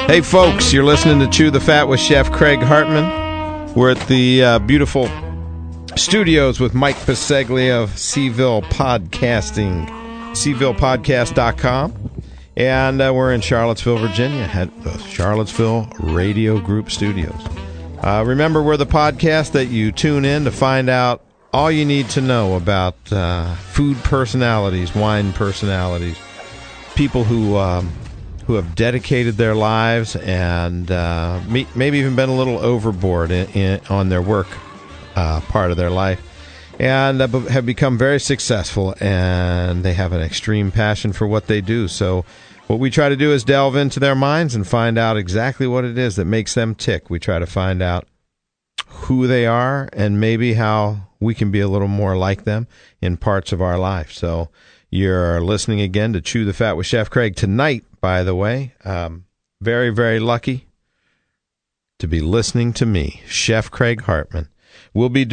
Hey folks, you're listening to Chew the Fat with Chef Craig Hartman. We're at the beautiful studios with Mike Biseglia of Seaville Podcasting, SeavillePodcast.com. And we're in Charlottesville, Virginia, at the Charlottesville Radio Group Studios. Remember, we're the podcast that you tune in to find out all you need to know about food personalities, wine personalities, people who have dedicated their lives and maybe even been a little overboard on their work part of their life, and have become very successful, and they have an extreme passion for what they do. So what we try to do is delve into their minds and find out exactly what it is that makes them tick. We try to find out who they are and maybe how we can be a little more like them in parts of our life. So you're listening again to Chew the Fat with Chef Craig tonight, by the way. Very, very lucky to be listening to me, Chef Craig Hartman. We'll be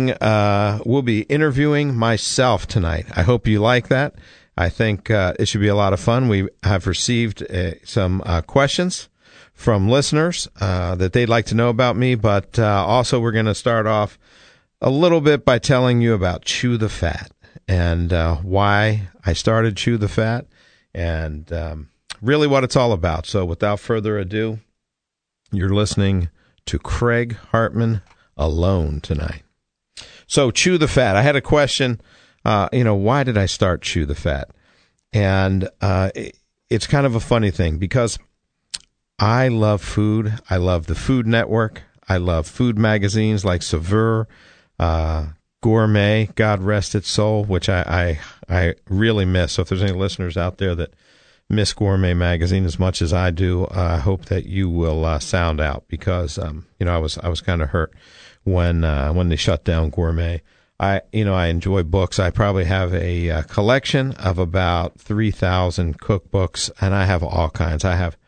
interviewing myself tonight. I hope you like that. I think it should be a lot of fun. We have received some questions from listeners that they'd like to know about me, but also we're going to start off a little bit by telling you about Chew the Fat and why I started Chew the Fat and really what it's all about. So without further ado, you're listening to Craig Hartman alone tonight. So Chew the Fat. I had a question, why did I start Chew the Fat? And it's kind of a funny thing because I love food. I love the Food Network. I love food magazines like Saveur, Gourmet, God rest its soul, which I really miss. So if there's any listeners out there that miss Gourmet magazine as much as I do, I hope that you will sound out because I was kind of hurt when they shut down Gourmet. I enjoy books. I probably have a collection of about 3,000 cookbooks, and I have all kinds. I have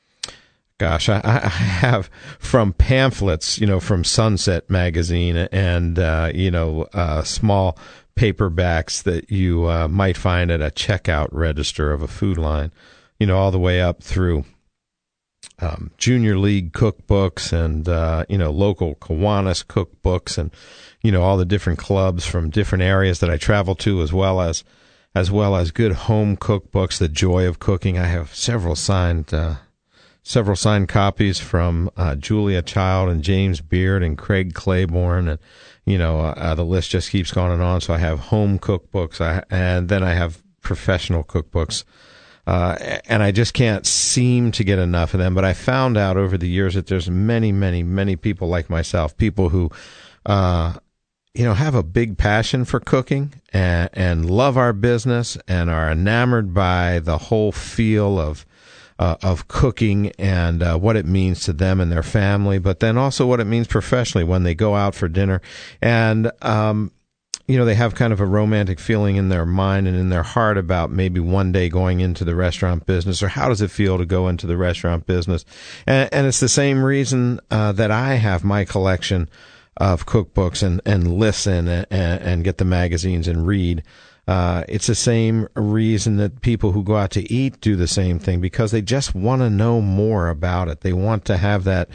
from pamphlets, from Sunset magazine and small paperbacks that you might find at a checkout register of a Food Line, all the way up through Junior League cookbooks and local Kiwanis cookbooks and all the different clubs from different areas that I travel to, as well as good home cookbooks, The Joy of Cooking. I have several signed copies from Julia Child and James Beard and Craig Claiborne, and the list just keeps going on. So I have home cookbooks, and then I have professional cookbooks, and I just can't seem to get enough of them. But I found out over the years that there's many, many, many people like myself, people who have a big passion for cooking and love our business and are enamored by the whole feel of cooking and what it means to them and their family, but then also what it means professionally when they go out for dinner. And, they have kind of a romantic feeling in their mind and in their heart about maybe one day going into the restaurant business, or how does it feel to go into the restaurant business. And it's the same reason that I have my collection of cookbooks and listen and get the magazines and read. It's the same reason that people who go out to eat do the same thing, because they just want to know more about it. They want to have that.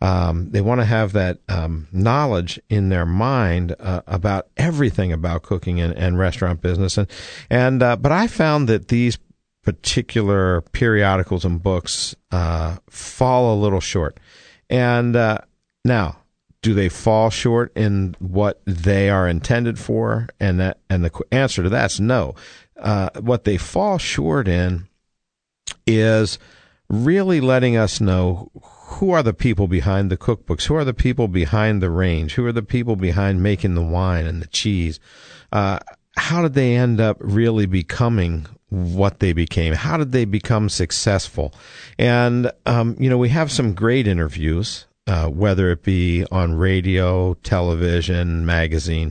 Knowledge in their mind about everything about cooking and restaurant business. But I found that these particular periodicals and books fall a little short. And now, do they fall short in what they are intended for? And the answer to that's no. What they fall short in is really letting us know who are the people behind the cookbooks, who are the people behind the range, who are the people behind making the wine and the cheese. How did they end up really becoming what they became? How did they become successful? And, we have some great interviews, whether it be on radio, television, magazine,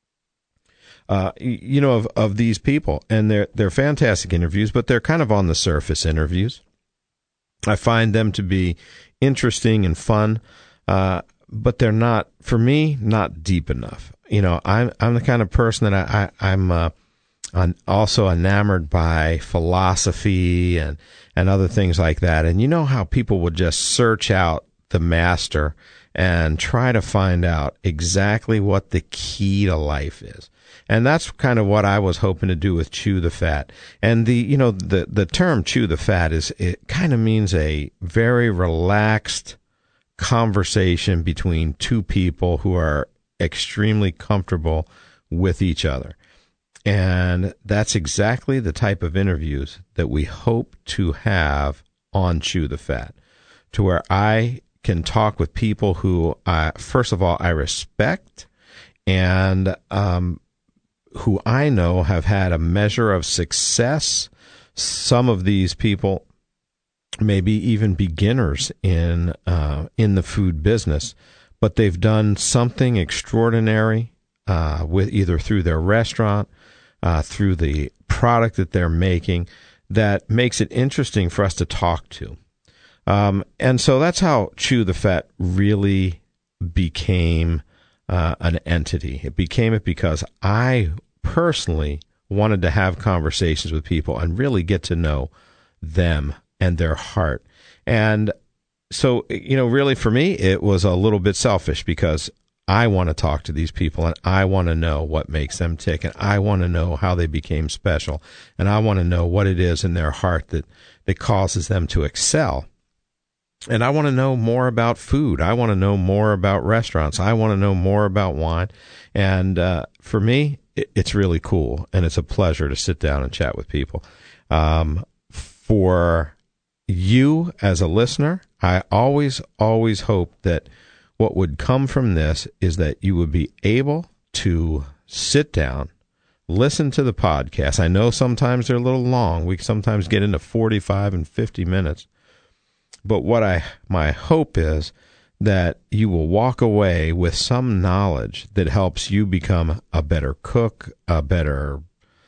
of these people. And they're fantastic interviews, but they're kind of on the surface interviews. I find them to be interesting and fun, but they're not, for me, not deep enough. I'm the kind of person that also enamored by philosophy and other things like that. And you know how people would just search out the master and try to find out exactly what the key to life is. And that's kind of what I was hoping to do with Chew the Fat. And the term chew the fat it kind of means a very relaxed conversation between two people who are extremely comfortable with each other. And that's exactly the type of interviews that we hope to have on Chew the Fat, to where I can talk with people who, first of all, I respect and who I know have had a measure of success. Some of these people maybe even beginners in the food business, but they've done something extraordinary with either through their restaurant, through the product that they're making, that makes it interesting for us to talk to. And so that's how Chew the Fat really became an entity. It became it because I personally wanted to have conversations with people and really get to know them and their heart. And so, really for me, it was a little bit selfish because I want to talk to these people and I want to know what makes them tick, and I want to know how they became special, and I want to know what it is in their heart that causes them to excel. And I want to know more about food. I want to know more about restaurants. I want to know more about wine. And for me, it's really cool, and it's a pleasure to sit down and chat with people. For you as a listener, I always hope that what would come from this is that you would be able to sit down, listen to the podcast. I know sometimes they're a little long. We sometimes get into 45 and 50 minutes. But my hope is that you will walk away with some knowledge that helps you become a better cook, a better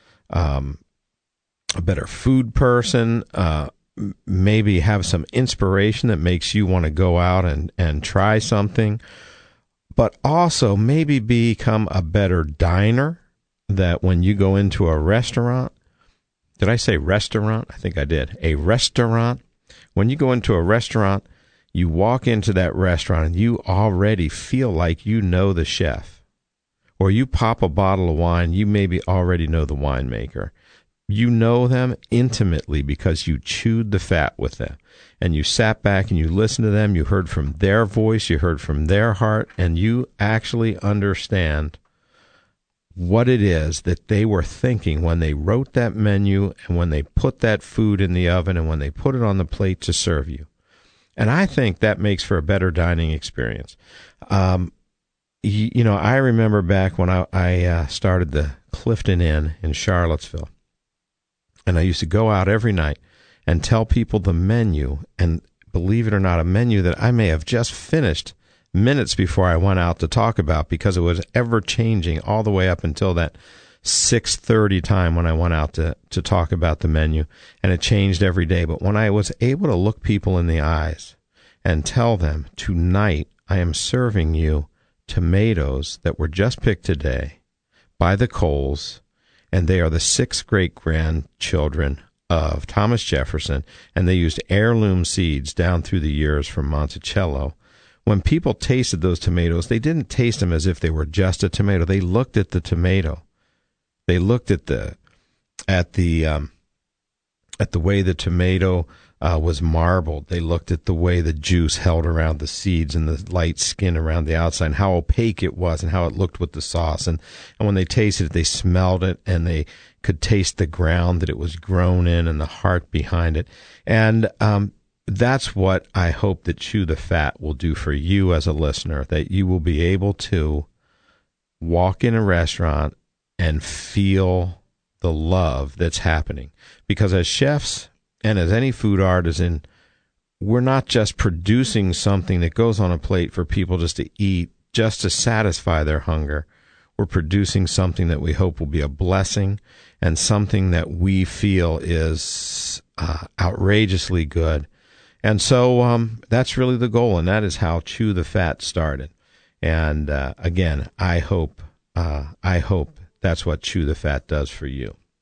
food person, maybe have some inspiration that makes you want to go out and try something, but also maybe become a better diner, that when you go into a restaurant, did I say restaurant? I think I did. A restaurant. When you go into a restaurant, you walk into that restaurant and you already feel like you know the chef. Or you pop a bottle of wine, you maybe already know the winemaker. You know them intimately because you chewed the fat with them. And you sat back and you listened to them, you heard from their voice, you heard from their heart, and you actually understand what it is that they were thinking when they wrote that menu and when they put that food in the oven and when they put it on the plate to serve you. And I think that makes for a better dining experience. I remember back when I started the Clifton Inn in Charlottesville, and I used to go out every night and tell people the menu, and believe it or not, a menu that I may have just finished minutes before I went out to talk about, because it was ever changing all the way up until that 6:30 time when I went out to talk about the menu, and it changed every day. But when I was able to look people in the eyes and tell them, tonight I am serving you tomatoes that were just picked today by the Coles, and they are the 6 great-grandchildren of Thomas Jefferson, and they used heirloom seeds down through the years from Monticello. When people tasted those tomatoes, they didn't taste them as if they were just a tomato. They looked at the tomato. They looked at the way the tomato was marbled. They looked at the way the juice held around the seeds and the light skin around the outside, and how opaque it was and how it looked with the sauce. And when they tasted it, they smelled it, and they could taste the ground that it was grown in and the heart behind it. And that's what I hope that Chew the Fat will do for you as a listener, that you will be able to walk in a restaurant and feel the love that's happening. Because as chefs and as any food artisan, we're not just producing something that goes on a plate for people just to eat, just to satisfy their hunger. We're producing something that we hope will be a blessing, and something that we feel is outrageously good. And so that's really the goal, and that is how Chew the Fat started. And again, I hope that's what Chew the Fat does for you.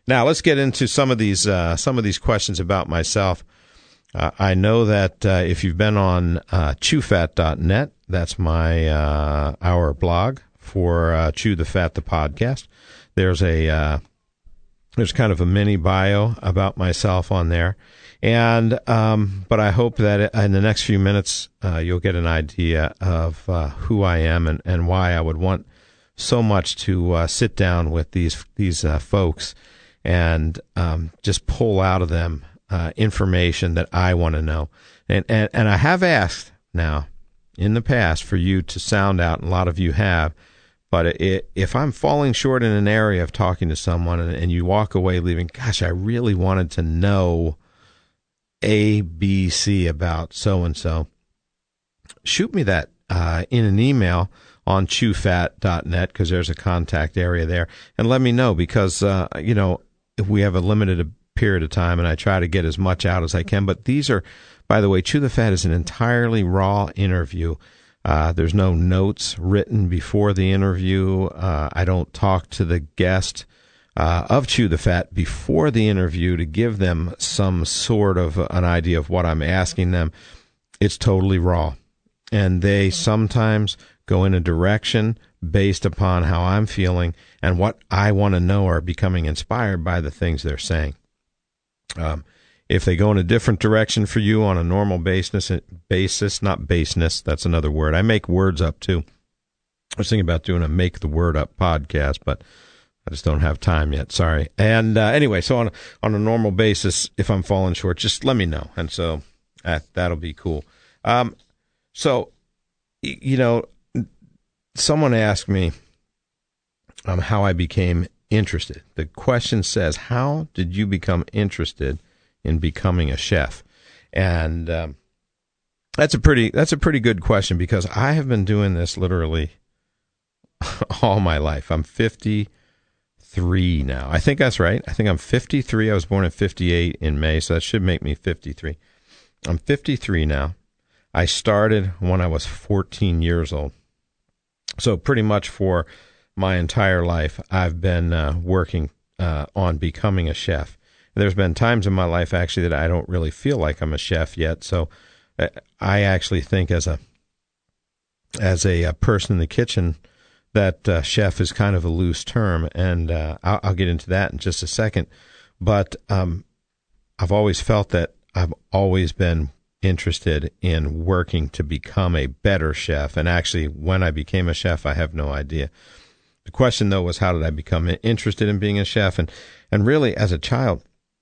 Now let's get into some of these questions about myself. I know that if you've been on chewfat.net, that's my our blog for Chew the Fat, the podcast. There's kind of a mini bio about myself on there, and but I hope that in the next few minutes you'll get an idea of who I am and why I would want so much to sit down with these folks and just pull out of them information that I want to know. And I have asked now in the past for you to sound out, and a lot of you have, but if I'm falling short in an area of talking to someone and you walk away leaving, gosh, I really wanted to know A, B, C about so-and-so, shoot me that in an email on chewfat.net, because there's a contact area there, and let me know, because, if we have a limited period of time, and I try to get as much out as I can. But these are, by the way, Chew the Fat is an entirely raw interview. There's no notes written before the interview. I don't talk to the guest of Chew the Fat before the interview to give them some sort of an idea of what I'm asking them. It's totally raw. And they sometimes go in a direction based upon how I'm feeling and what I want to know, are becoming inspired by the things they're saying. If they go in a different direction for you on a normal basis, not baseness, that's another word. I make words up too. I was thinking about doing a Make the Word Up podcast, but I just don't have time yet. Sorry. And anyway, so on a normal basis, if I'm falling short, just let me know. And so that'll be cool. Someone asked me how I became interested. The question says, how did you become interested in becoming a chef? And that's a pretty good question, because I have been doing this literally all my life. I'm 53 now. I think that's right. I think I'm 53. I was born in 58 in May, so that should make me 53. I'm 53 now. I started when I was 14 years old. So pretty much for my entire life, I've been working on becoming a chef. There's been times in my life, actually, that I don't really feel like I'm a chef yet. So I actually think as a person in the kitchen, that chef is kind of a loose term, and I'll get into that in just a second. But I've always felt that I've always been interested in working to become a better chef. And actually, when I became a chef, I have no idea. The question, though, was how did I become interested in being a chef? And really, as a child,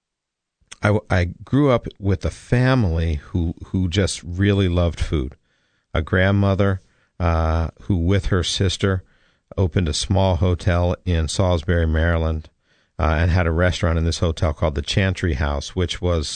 I grew up with a family who just really loved food. A grandmother who, with her sister, opened a small hotel in Salisbury, Maryland, and had a restaurant in this hotel called the Chantry House, which was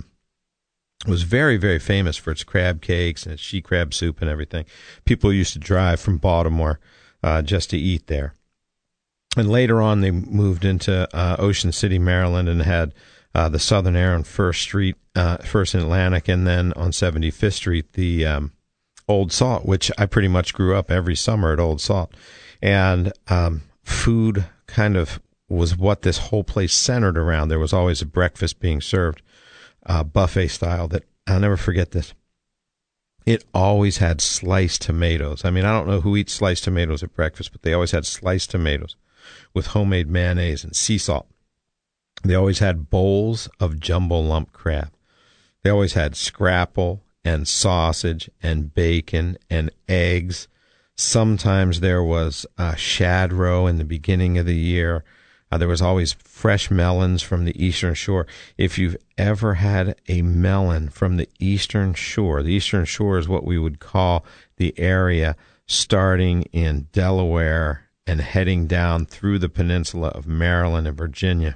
very, very famous for its crab cakes and its she crab soup and everything. People used to drive from Baltimore just to eat there. And later on, they moved into Ocean City, Maryland, and had the Southern Air on First Street, First and Atlantic, and then on 75th Street, the Old Salt, which I pretty much grew up every summer at Old Salt. And food kind of was what this whole place centered around. There was always a breakfast being served, buffet style, that I'll never forget this. It always had sliced tomatoes. I mean, I don't know who eats sliced tomatoes at breakfast, but they always had sliced tomatoes with homemade mayonnaise and sea salt. They always had bowls of jumbo lump crab. They always had scrapple and sausage and bacon and eggs. Sometimes there was shad roe in the beginning of the year. There was always fresh melons from the Eastern Shore. If you've ever had a melon from the Eastern Shore is what we would call the area starting in Delaware and heading down through the peninsula of Maryland and Virginia,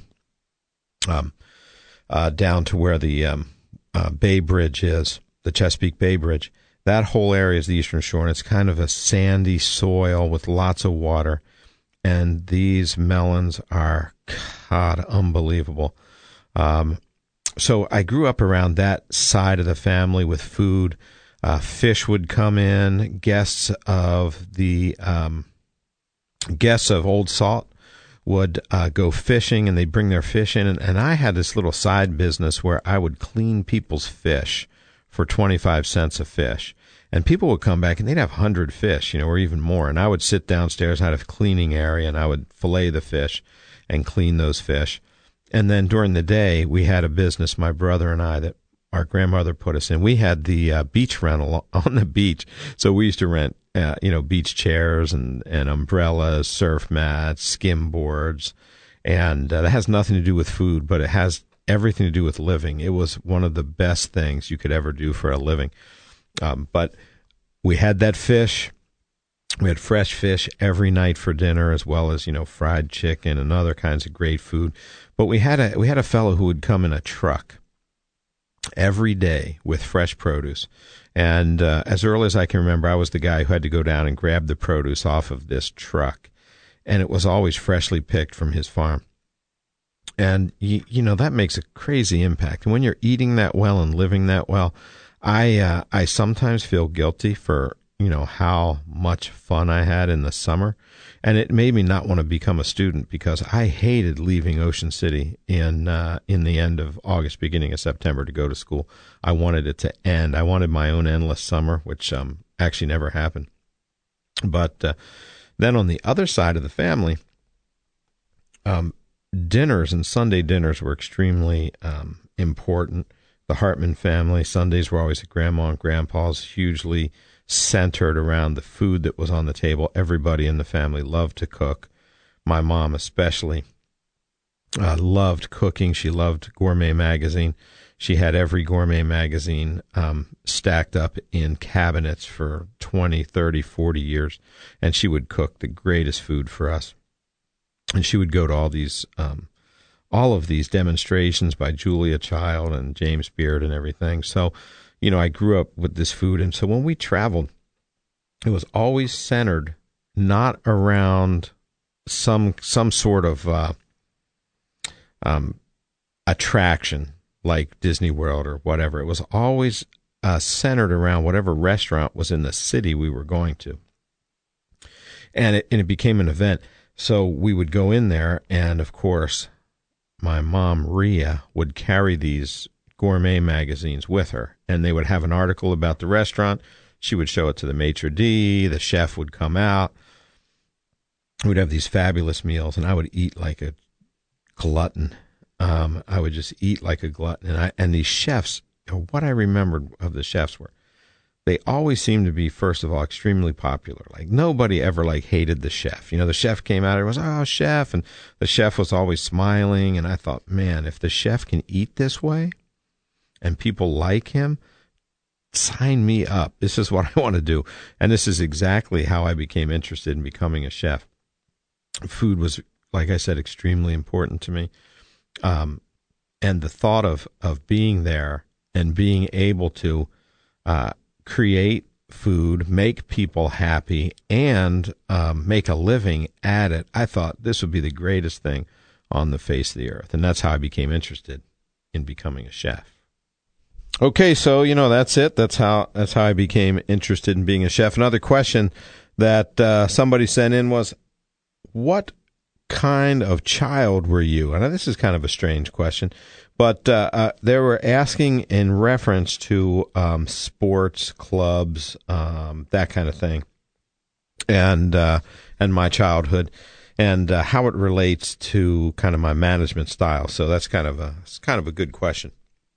down to where the Bay Bridge is, the Chesapeake Bay Bridge. That whole area is the Eastern Shore, and it's kind of a sandy soil with lots of water. And these melons are, God, unbelievable. So I grew up around that side of the family with food. Fish would come in. Guests of Old Salt would go fishing, and they'd bring their fish in. And I had this little side business where I would clean people's fish for 25 cents a fish. And people would come back, and they'd have 100 fish, or even more. And I would sit downstairs, I had a cleaning area, and I would fillet the fish and clean those fish. And then during the day, we had a business, my brother and I, that our grandmother put us in. We had the beach rental on the beach. So we used to rent, beach chairs and umbrellas, surf mats, skim boards. And that has nothing to do with food, but it has everything to do with living. It was one of the best things you could ever do for a living. But we had that fish. We had fresh fish every night for dinner, as well as, fried chicken and other kinds of great food. But we had a fellow who would come in a truck every day with fresh produce. And as early as I can remember, I was the guy who had to go down and grab the produce off of this truck. And it was always freshly picked from his farm. And, that makes a crazy impact. And when you're eating that well and living that well, I sometimes feel guilty for, how much fun I had in the summer. And it made me not want to become a student, because I hated leaving Ocean City in the end of August, beginning of September to go to school. I wanted it to end. I wanted my own endless summer, which actually never happened. But then on the other side of the family, dinners and Sunday dinners were extremely important. The Hartman family, Sundays were always at Grandma and Grandpa's, hugely centered around the food that was on the table. Everybody in the family loved to cook. My mom especially loved cooking. She loved Gourmet Magazine. She had every Gourmet Magazine stacked up in cabinets for 20, 30, 40 years, and she would cook the greatest food for us. And she would go to all of these demonstrations by Julia Child and James Beard and everything. So, I grew up with this food. And so when we traveled, it was always centered not around some sort of attraction like Disney World or whatever. It was always centered around whatever restaurant was in the city we were going to. And it became an event. So we would go in there, and of course, my mom, Rhea, would carry these Gourmet magazines with her, and they would have an article about the restaurant. She would show it to the maitre d', the chef would come out. We'd have these fabulous meals, and I would eat like a glutton. I would just eat like a glutton. And these chefs, what I remembered of the chefs were, they always seemed to be, first of all, extremely popular. Like, nobody ever, hated the chef. The chef came out, it was, oh, chef, and the chef was always smiling, and I thought, man, if the chef can eat this way, and people like him, sign me up. This is what I want to do. And this is exactly how I became interested in becoming a chef. Food was, like I said, extremely important to me. And the thought of being there and being able to create food, make people happy, and make a living at it, I thought this would be the greatest thing on the face of the earth. And that's how I became interested in becoming a chef. Okay, so, that's it. That's how I became interested in being a chef. Another question that somebody sent in was, what kind of child were you? And this is kind of a strange question, but they were asking in reference to sports, clubs, that kind of thing, and my childhood, and how it relates to kind of my management style. So that's kind of a good question.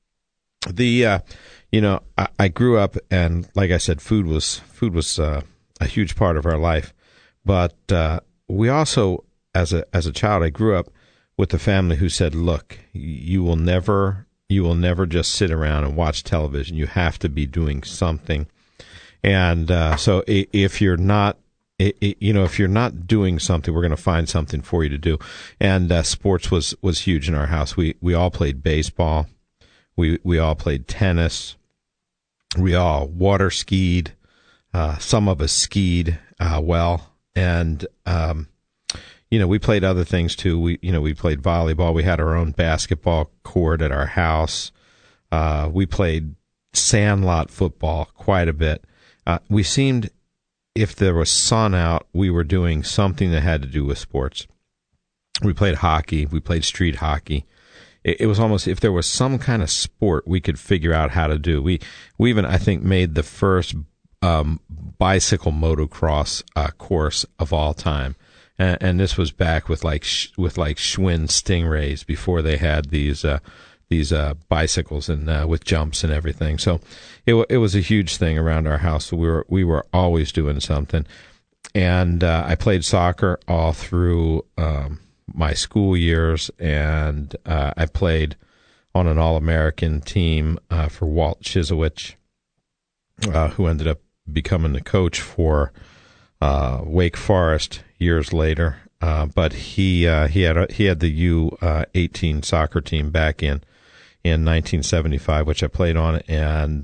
I grew up, and like I said, food was a huge part of our life, but we also, as a child, I grew up with a family who said, look, you will never just sit around and watch television. You have to be doing something. And so if you're not doing something, we're going to find something for you to do. And sports was huge in our house. We all played baseball. We all played tennis. We all water skied. Some of us skied well. And we played other things too. We played volleyball. We had our own basketball court at our house. We played sandlot football quite a bit. We seemed, if there was sun out, we were doing something that had to do with sports. We played hockey. We played street hockey. It was almost, if there was some kind of sport we could figure out how to do. We even, I think, made the first bicycle motocross course of all time. And this was back with like Schwinn Stingrays before they had these bicycles and with jumps and everything. So it was a huge thing around our house. So we were always doing something. And I played soccer all through my school years, and I played on an All-American team for Walt Chisowich, who ended up becoming the coach for Wake Forest years later. But he had the U18 soccer team back in 1975, which I played on, and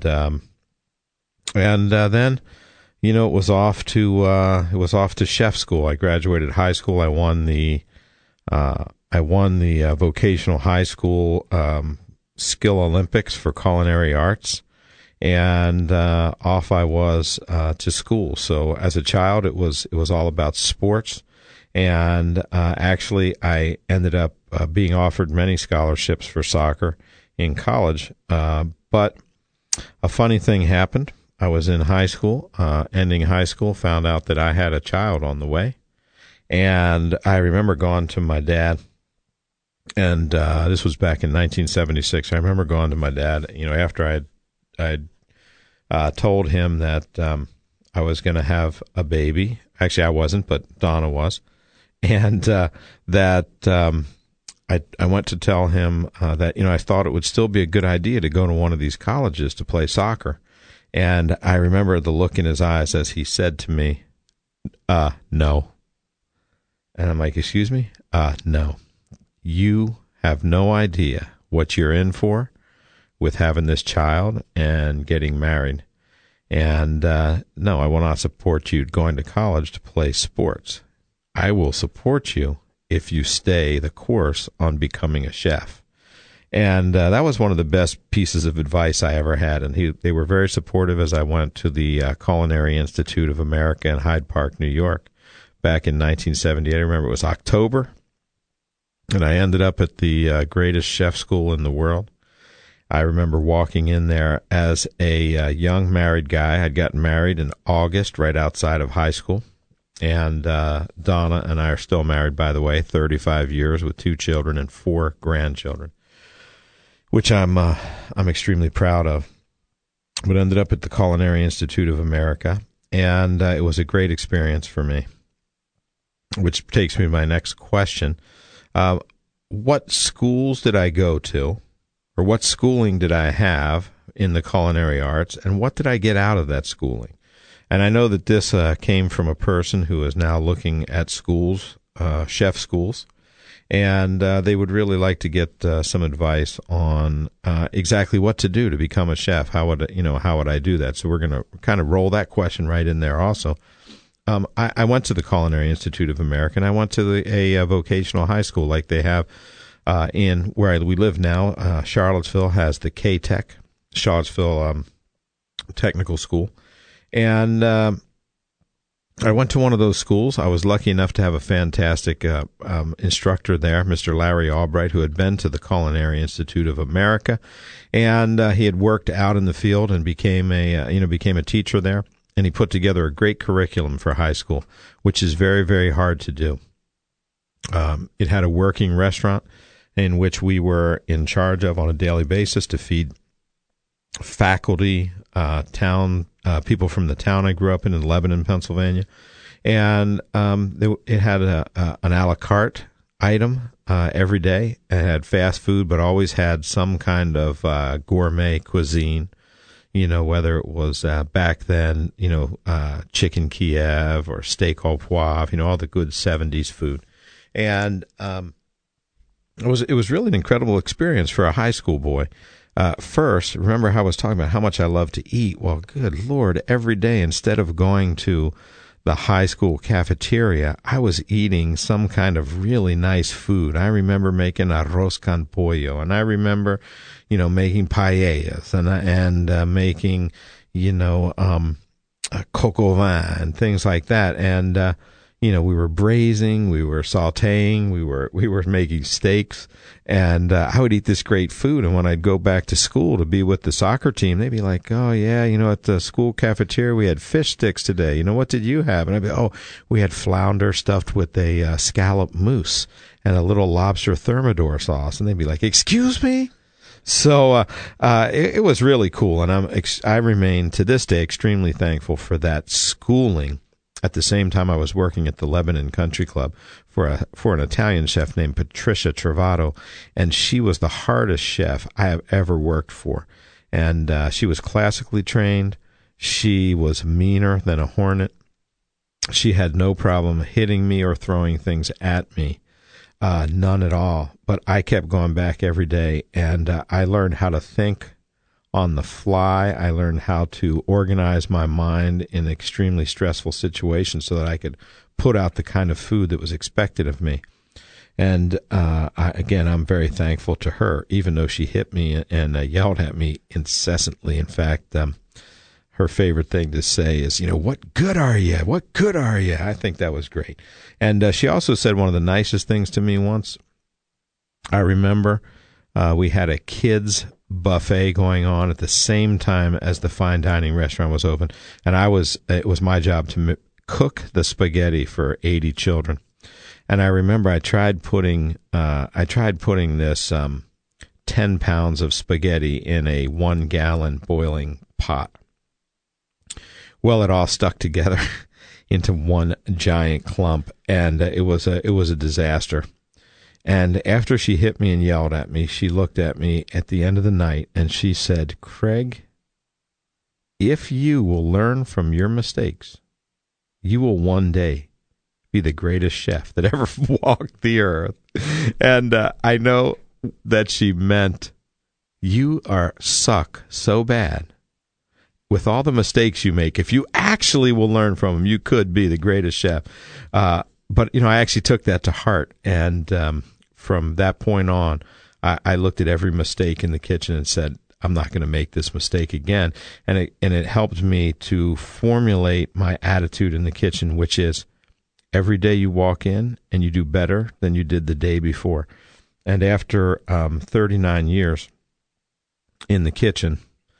then, you know, it was off to chef school. I graduated high school. I won the vocational high school skill Olympics for culinary arts, and off I was to school. So as a child, it was all about sports, and actually I ended up being offered many scholarships for soccer in college. But a funny thing happened. I was in high school, ending high school, found out that I had a child on the way. And I remember going to my dad, and this was back in 1976. I remember going to my dad, you know, after I'd told him that I was going to have a baby. Actually, I wasn't, but Donna was. And that I went to tell him that, you know, I thought it would still be a good idea to go to one of these colleges to play soccer. And I remember the look in his eyes as he said to me, no. And I'm like, excuse me? No. You have no idea what you're in for with having this child and getting married. And no, I will not support you going to college to play sports. I will support you if you stay the course on becoming a chef. And that was one of the best pieces of advice I ever had. And they were very supportive as I went to the Culinary Institute of America in Hyde Park, New York, back in 1978. I remember it was October, and I ended up at the greatest chef school in the world. I remember walking in there as a young married guy. I'd gotten married in August, right outside of high school. And Donna and I are still married, by the way, 35 years with 2 children and 4 grandchildren, which I'm extremely proud of. But ended up at the Culinary Institute of America, and it was a great experience for me, which takes me to my next question. What schools did I go to, or what schooling did I have in the culinary arts, and what did I get out of that schooling? And I know that this came from a person who is now looking at schools, chef schools, and they would really like to get some advice on exactly what to do to become a chef. How would I do that? So we're going to kind of roll that question right in there also. I went to the Culinary Institute of America, and I went to a vocational high school like they have in where we live now. Charlottesville has the K-Tech, Charlottesville Technical School. And I went to one of those schools. I was lucky enough to have a fantastic instructor there, Mr. Larry Albright, who had been to the Culinary Institute of America, and he had worked out in the field and became a teacher there. And he put together a great curriculum for high school, which is very, very hard to do. It had a working restaurant in which we were in charge of on a daily basis to feed faculty, people from the town I grew up in Lebanon, Pennsylvania. And it had an a la carte item every day. It had fast food, but always had some kind of gourmet cuisine. You know, whether it was back then, chicken Kiev or steak au poivre, all the good 70s food. And it was really an incredible experience for a high school boy. First, remember how I was talking about how much I love to eat? Well, good Lord, every day, instead of going to the high school cafeteria, I was eating some kind of really nice food. I remember making arroz con pollo, and I remember, making paellas and making, coq au vin and things like that. And, we were braising, we were sautéing, we were making steaks, and I would eat this great food. And when I'd go back to school to be with the soccer team, they'd be like, "Oh yeah, at the school cafeteria we had fish sticks today. What did you have?" And I'd be, "Oh, we had flounder stuffed with a scallop mousse and a little lobster thermidor sauce." And they'd be like, "Excuse me?" So it was really cool, and I remain to this day extremely thankful for that schooling. At the same time, I was working at the Lebanon Country Club for an Italian chef named Patricia Travato, and she was the hardest chef I have ever worked for. And she was classically trained. She was meaner than a hornet. She had no problem hitting me or throwing things at me. None at all. But I kept going back every day, and I learned how to think on the fly. I learned how to organize my mind in extremely stressful situations so that I could put out the kind of food that was expected of me. And I'm very thankful to her, even though she hit me and yelled at me incessantly. In fact, her favorite thing to say is, "What good are you? What good are you?" I think that was great. And she also said one of the nicest things to me once. I remember we had a kids' buffet going on at the same time as the fine dining restaurant was open, and it was my job to cook the spaghetti for 80 children. And I remember I tried putting this 10 pounds of spaghetti in a 1-gallon boiling pot. Well, it all stuck together into one giant clump, and it was a disaster. And after she hit me and yelled at me, she looked at me at the end of the night and she said, "Craig, if you will learn from your mistakes, you will one day be the greatest chef that ever walked the earth." And I know that she meant you suck so bad with all the mistakes you make. If you actually will learn from them, you could be the greatest chef. But I actually took that to heart, and from that point on, I looked at every mistake in the kitchen and said, "I'm not going to make this mistake again." And it helped me to formulate my attitude in the kitchen, which is every day you walk in and you do better than you did the day before. And after 39 years in the kitchen,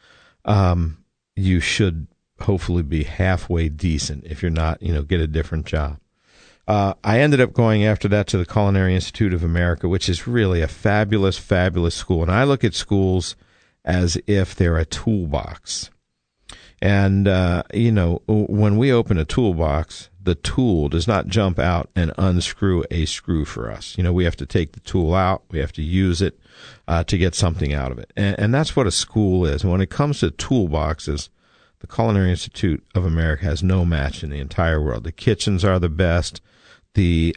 you should hopefully be halfway decent. If you're not, get a different job. I ended up going after that to the Culinary Institute of America, which is really a fabulous, fabulous school. And I look at schools as if they're a toolbox. And, when we open a toolbox, the tool does not jump out and unscrew a screw for us. We have to take the tool out. We have to use it to get something out of it. And that's what a school is. And when it comes to toolboxes, the Culinary Institute of America has no match in the entire world. The kitchens are the best. The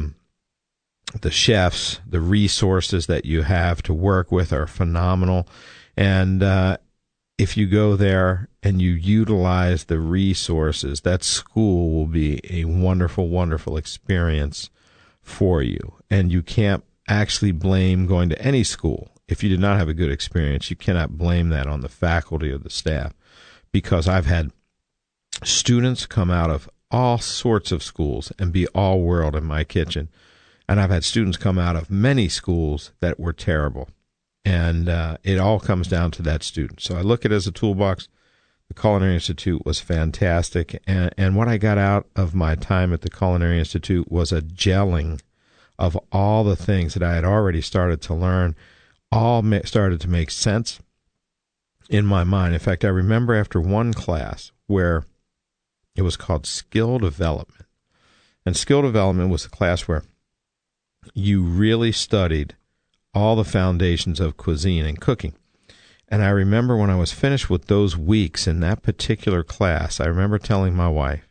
chefs, the resources that you have to work with are phenomenal. And if you go there and you utilize the resources, that school will be a wonderful, wonderful experience for you. And you can't actually blame going to any school. If you did not have a good experience, you cannot blame that on the faculty or the staff, because I've had students come out of all sorts of schools and be all world in my kitchen. And I've had students come out of many schools that were terrible. And it all comes down to that student. So I look at it as a toolbox. The Culinary Institute was fantastic. And what I got out of my time at the Culinary Institute was a gelling of all the things that I had already started to learn, all started to make sense in my mind. In fact, I remember after one class where it was called Skill Development. And Skill Development was a class where you really studied all the foundations of cuisine and cooking. And I remember when I was finished with those weeks in that particular class, I remember telling my wife,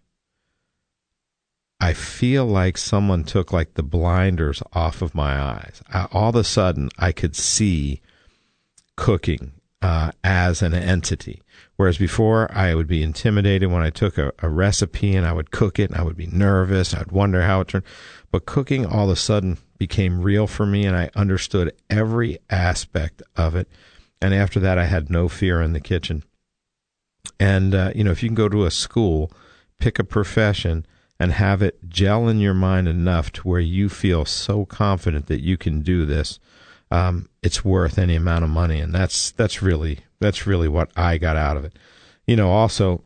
I feel like someone took like the blinders off of my eyes. All of a sudden, I could see cooking as an entity. Whereas before, I would be intimidated when I took a recipe and I would cook it and I would be nervous. I'd wonder how it turned. But cooking all of a sudden became real for me, and I understood every aspect of it. And after that, I had no fear in the kitchen. And, if you can go to a school, pick a profession, and have it gel in your mind enough to where you feel so confident that you can do this, it's worth any amount of money. And that's really what I got out of it. Also,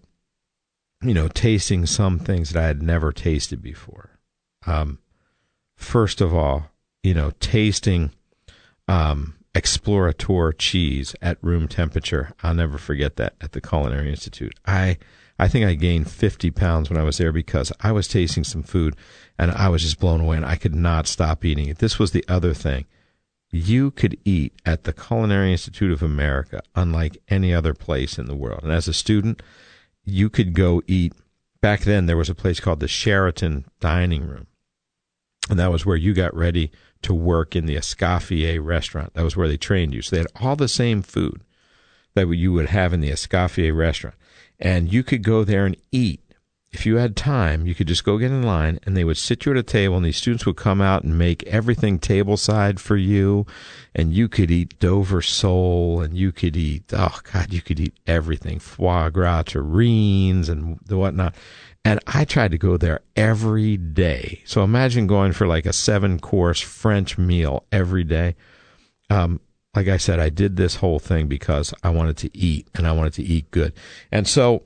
tasting some things that I had never tasted before. First of all, tasting Explorateur cheese at room temperature. I'll never forget that at the Culinary Institute. I think I gained 50 pounds when I was there because I was tasting some food and I was just blown away and I could not stop eating it. This was the other thing. You could eat at the Culinary Institute of America unlike any other place in the world. And as a student, you could go eat. Back then, there was a place called the Sheraton Dining Room. And that was where you got ready to work in the Escoffier restaurant. That was where they trained you. So they had all the same food that you would have in the Escoffier restaurant. And you could go there and eat. If you had time, you could just go get in line, and they would sit you at a table, and these students would come out and make everything tableside for you, and you could eat Dover sole, and you could eat, you could eat everything, foie gras, terrines, and the whatnot. And I tried to go there every day. So imagine going for like a 7-course French meal every day. Like I said, I did this whole thing because I wanted to eat, and I wanted to eat good. And so,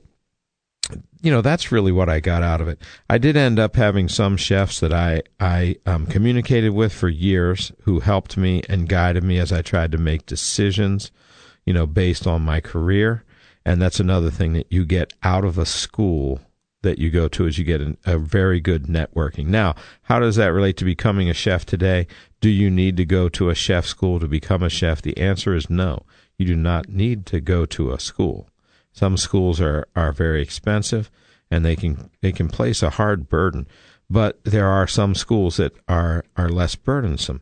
that's really what I got out of it. I did end up having some chefs that I communicated with for years who helped me and guided me as I tried to make decisions, based on my career. And that's another thing that you get out of a school that you go to, is you get a very good networking. Now, how does that relate to becoming a chef today? Do you need to go to a chef school to become a chef? The answer is no. You do not need to go to a school. Some schools are very expensive, and they can place a hard burden. But there are some schools that are less burdensome.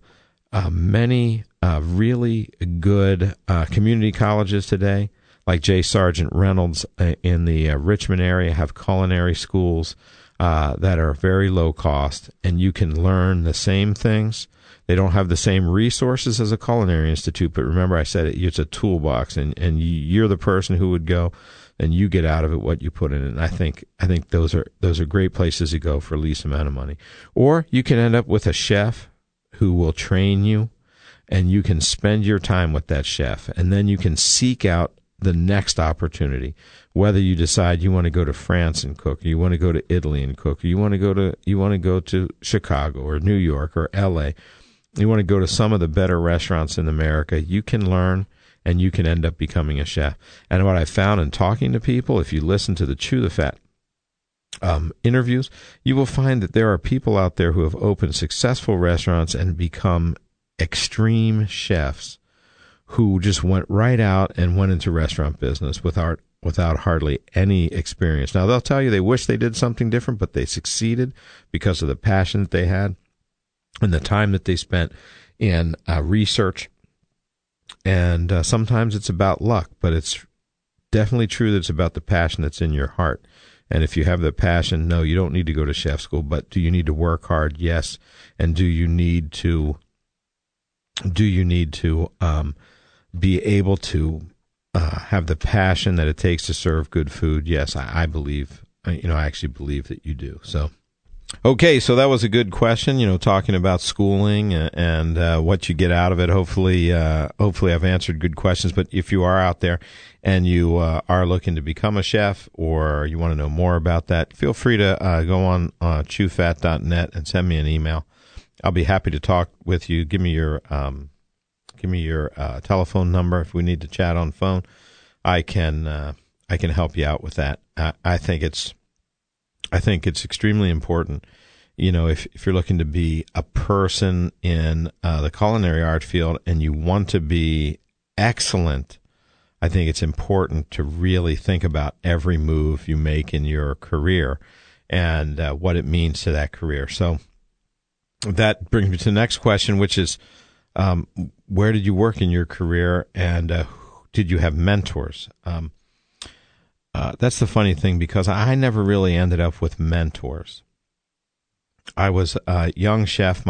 Many really good community colleges today, like J. Sargent Reynolds in the Richmond area, have culinary schools that are very low cost, and you can learn the same things. They don't have the same resources as a culinary institute, but remember I said it's a toolbox, and you're the person who would go, and you get out of it what you put in it. And I think those are great places to go for least amount of money. Or you can end up with a chef who will train you, and you can spend your time with that chef, and then you can seek out the next opportunity, whether you decide you want to go to France and cook, or you want to go to Italy and cook, or you want to go to Chicago or New York or LA. You want to go to some of the better restaurants in America. You can learn, and you can end up becoming a chef. And what I found in talking to people, if you listen to the Chew the Fat interviews, you will find that there are people out there who have opened successful restaurants and become extreme chefs who just went right out and went into restaurant business without hardly any experience. Now, they'll tell you they wish they did something different, but they succeeded because of the passion that they had and the time that they spent in research. And sometimes it's about luck, but it's definitely true that it's about the passion that's in your heart. And if you have the passion, no, you don't need to go to chef school, but do you need to work hard? Yes. And do you need to be able to have the passion that it takes to serve good food? Yes, I believe, I actually believe that you do. So, okay, so that was a good question, talking about schooling and what you get out of it. Hopefully I've answered good questions. But if you are out there and you are looking to become a chef, or you want to know more about that, feel free to go on chewfat.net and send me an email. I'll be happy to talk with you. Give me your telephone number if we need to chat on phone. I can help you out with that. I think it's extremely important. If you're looking to be a person in the culinary art field and you want to be excellent, I think it's important to really think about every move you make in your career and what it means to that career. So that brings me to the next question, which is, where did you work in your career, and did you have mentors? That's the funny thing, because I never really ended up with mentors. I was a young chef.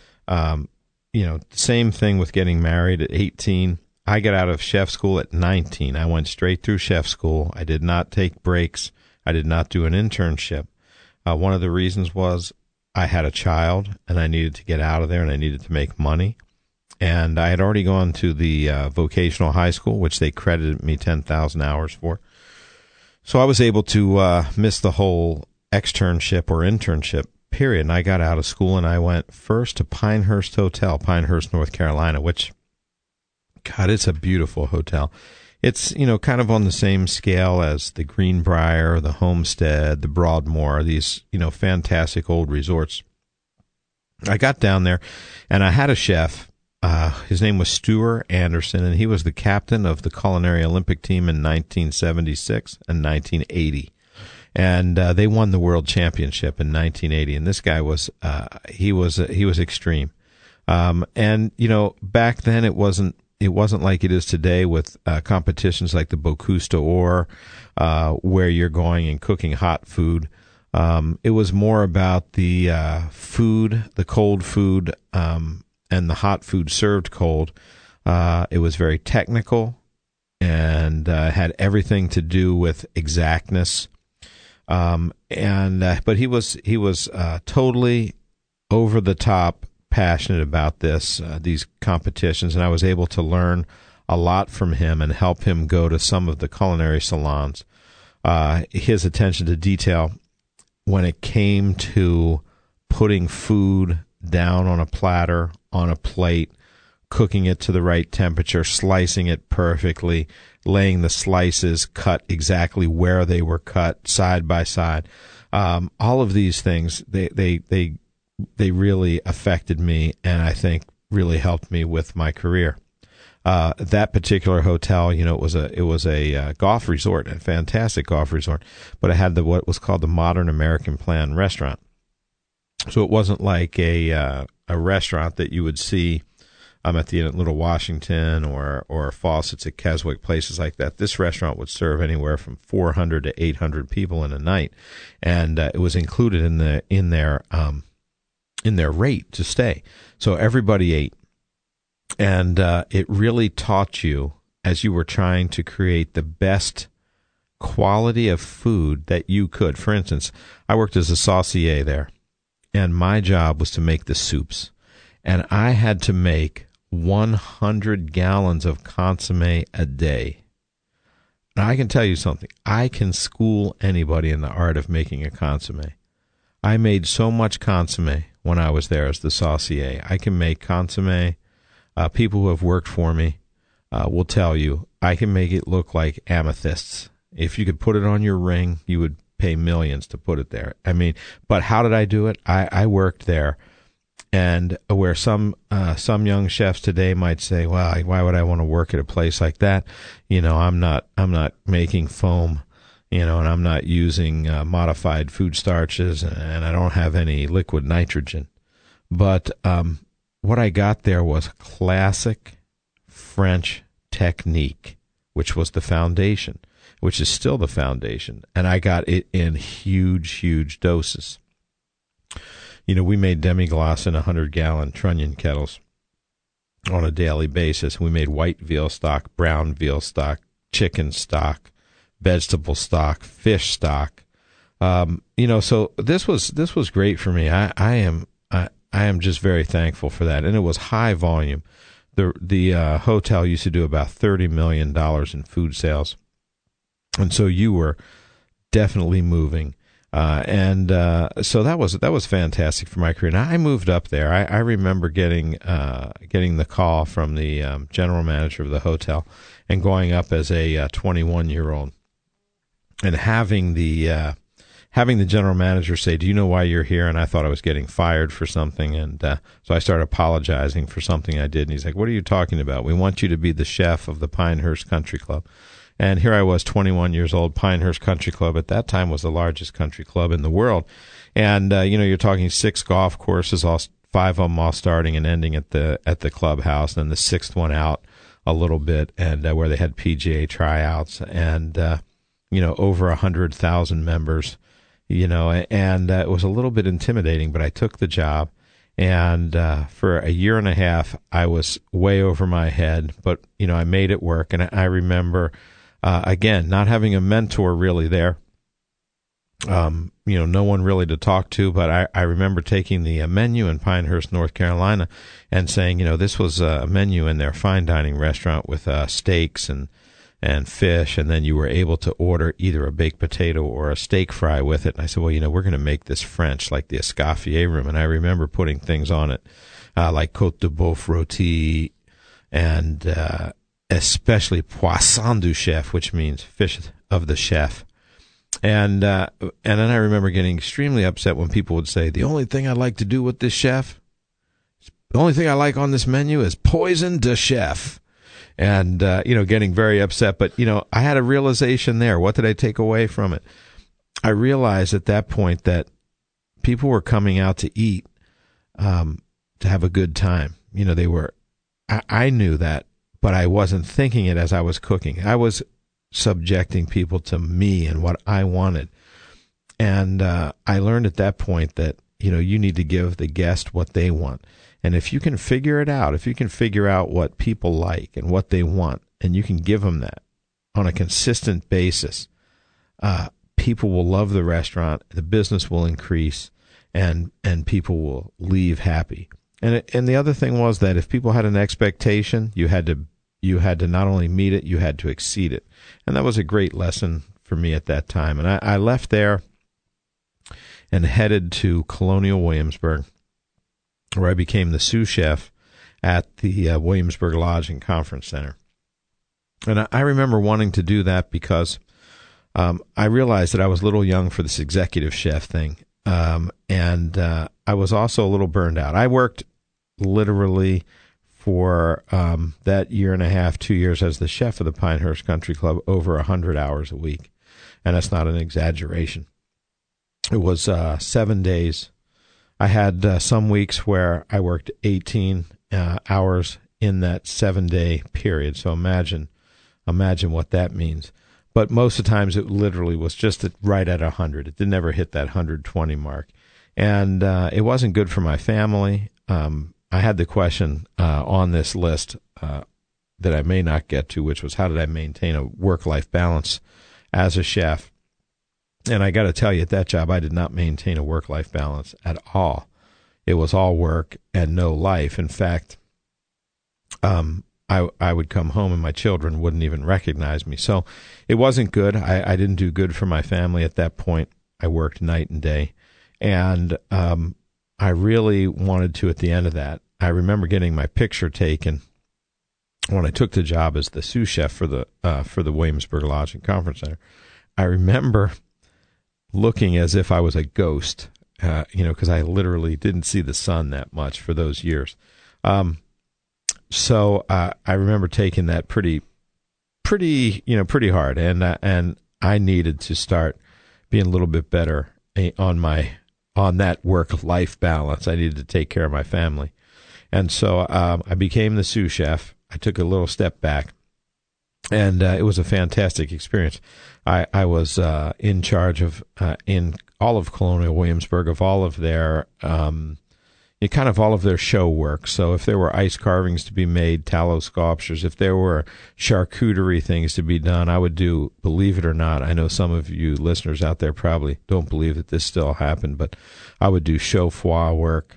Same thing with getting married at 18. I got out of chef school at 19. I went straight through chef school. I did not take breaks. I did not do an internship. One of the reasons was I had a child and I needed to get out of there and I needed to make money. And I had already gone to the vocational high school, which they credited me 10,000 hours for. So I was able to miss the whole externship or internship period. And I got out of school and I went first to Pinehurst Hotel, Pinehurst, North Carolina, which, God, it's a beautiful hotel. It's, kind of on the same scale as the Greenbrier, the Homestead, the Broadmoor, these, fantastic old resorts. I got down there and I had a chef. His name was Stuart Anderson, and he was the captain of the Culinary Olympic team in 1976 and 1980. And they won the world championship in 1980. And this guy was he was extreme. And back then it wasn't like it is today with competitions like the Bocuse d'Or, where you're going and cooking hot food. It was more about the food, the cold food, and the hot food served cold. It was very technical and had everything to do with exactness. But he was totally over the top passionate about these competitions, and I was able to learn a lot from him and help him go to some of the culinary salons. His attention to detail when it came to putting food down on a platter, on a plate, cooking it to the right temperature, slicing it perfectly, laying the slices cut exactly where they were cut, side by side. All of these things, they really affected me, and I think really helped me with my career. That particular hotel, it was a golf resort, a fantastic golf resort, but it had what was called the Modern American Plan restaurant. So it wasn't like a restaurant that you would see at the Little Washington or Fawcett's at Keswick, places like that. This restaurant would serve anywhere from 400 to 800 people in a night, and it was included in their rate to stay. So everybody ate, and it really taught you, as you were trying to create the best quality of food that you could. For instance, I worked as a saucier there, and my job was to make the soups. And I had to make 100 gallons of consommé a day. Now, I can tell you something. I can school anybody in the art of making a consommé. I made so much consommé when I was there as the saucier. I can make consommé. People who have worked for me will tell you, I can make it look like amethysts. If you could put it on your ring, you would pay millions to put it there. I mean, but how did I do it? I worked there, and where some young chefs today might say, "Well, why would I want to work at a place like that? I'm not making foam, and I'm not using modified food starches, and I don't have any liquid nitrogen." But what I got there was classic French technique, which was the foundation, which is still the foundation. And I got it in huge, huge doses. We made demi-glace in 100-gallon trunnion kettles on a daily basis. We made white veal stock, brown veal stock, chicken stock, vegetable stock, fish stock. So this was great for me. I am just very thankful for that. And it was high volume. The hotel used to do about $30 million in food sales. And so you were definitely moving. So that was fantastic for my career. Now, I moved up there. I remember getting the call from the general manager of the hotel and going up as a 21-year-old and having the general manager say, "Do you know why you're here?" And I thought I was getting fired for something. And so I started apologizing for something I did. And he's like, "What are you talking about? We want you to be the chef of the Pinehurst Country Club." And here I was, 21 years old. Pinehurst Country Club at that time was the largest country club in the world. And, you're talking 6 golf courses, 5 of them all starting and ending at the clubhouse, and then the 6th one out a little bit, and where they had PGA tryouts, and, over 100,000 members, and it was a little bit intimidating, but I took the job. And for a year and a half, I was way over my head, but, I made it work. And I remember, again, not having a mentor really there. no one really to talk to, but I remember taking the menu in Pinehurst, North Carolina, and saying, this was a menu in their fine dining restaurant with steaks and fish, and then you were able to order either a baked potato or a steak fry with it. And I said, well, we're going to make this French, like the Escoffier room. And I remember putting things on it, like Côte de Boeuf rôti, and especially Poisson du Chef, which means fish of the chef. And then I remember getting extremely upset when people would say, the only thing I like to do with this chef, the only thing I like on this menu is poison de chef. And, getting very upset. But, I had a realization there. What did I take away from it? I realized at that point that people were coming out to eat, to have a good time. I knew that, but I wasn't thinking it as I was cooking. I was subjecting people to me and what I wanted. And I learned at that point that, you need to give the guest what they want. And if you can figure it out, if you can figure out what people like and what they want, and you can give them that on a consistent basis, people will love the restaurant, the business will increase, and people will leave happy. And the other thing was that if people had an expectation, you had to not only meet it, you had to exceed it. And that was a great lesson for me at that time. And I left there and headed to Colonial Williamsburg, where I became the sous chef at the Williamsburg Lodge and Conference Center. And I remember wanting to do that because I realized that I was a little young for this executive chef thing. And I was also a little burned out. I worked literally for that year and a half, 2 years as the chef of the Pinehurst Country Club, over 100 hours a week. And that's not an exaggeration. It was 7 days. I had some weeks where I worked 18 hours in that 7-day period. So imagine what that means. But most of the times it literally was just right at 100. It didn't ever hit that 120 mark. And it wasn't good for my family. I had the question on this list that I may not get to, which was how did I maintain a work-life balance as a chef? And I got to tell you, at that job, I did not maintain a work-life balance at all. It was all work and no life. In fact, I would come home and my children wouldn't even recognize me. So it wasn't good. I didn't do good for my family at that point. I worked night and day. And I really wanted to, at the end of that, I remember getting my picture taken when I took the job as the sous chef for the Williamsburg Lodge and Conference Center. I remember looking as if I was a ghost, because I literally didn't see the sun that much for those years. So I remember taking that pretty hard, and I needed to start being a little bit better on that work-life balance. I needed to take care of my family. And so I became the sous chef. I took a little step back, and it was a fantastic experience. I was in charge of, in all of Colonial Williamsburg, of all of their, all of their show work. So if there were ice carvings to be made, tallow sculptures, if there were charcuterie things to be done, I would do, believe it or not, I know some of you listeners out there probably don't believe that this still happened, but I would do chaud-froid work.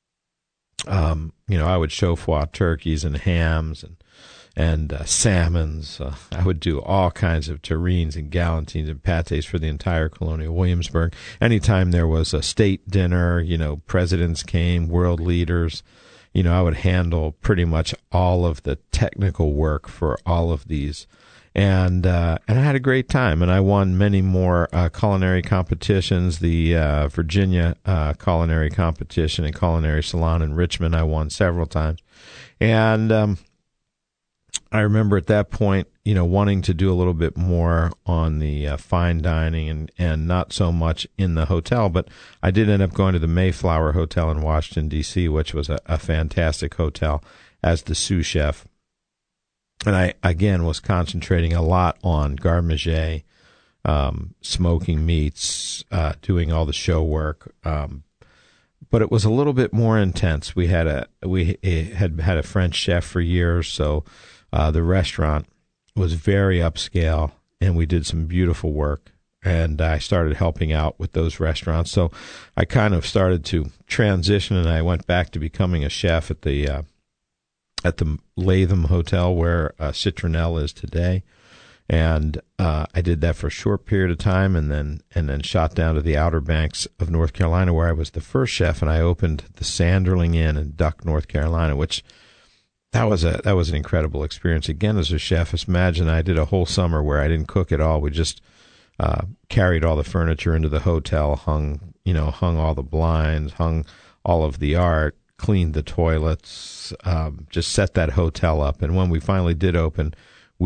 I would chaud-froid turkeys and hams and salmons. I would do all kinds of terrines and galantines and pâtés for the entire Colonial Williamsburg. Anytime there was a state dinner, presidents came, world leaders, I would handle pretty much all of the technical work for all of these. And I had a great time, and I won many more culinary competitions. The Virginia culinary competition and culinary salon in Richmond, I won several times. And I remember at that point, wanting to do a little bit more on the fine dining and not so much in the hotel. But I did end up going to the Mayflower Hotel in Washington, D.C., which was a fantastic hotel as the sous chef. And I, again, was concentrating a lot on garde manger, smoking meats, doing all the show work. But it was a little bit more intense. We had a French chef for years, so the restaurant was very upscale, and we did some beautiful work. and I started helping out with those restaurants. So I kind of started to transition, and I went back to becoming a chef at the Latham Hotel where Citronelle is today. And I did that for a short period of time, and then shot down to the Outer Banks of North Carolina, where I was the first chef, and I opened the Sanderling Inn in Duck, North Carolina, which that was an incredible experience. Again, as a chef, imagine I did a whole summer where I didn't cook at all. We just carried all the furniture into the hotel, hung all the blinds, hung all of the art, cleaned the toilets, just set that hotel up. And when we finally did open,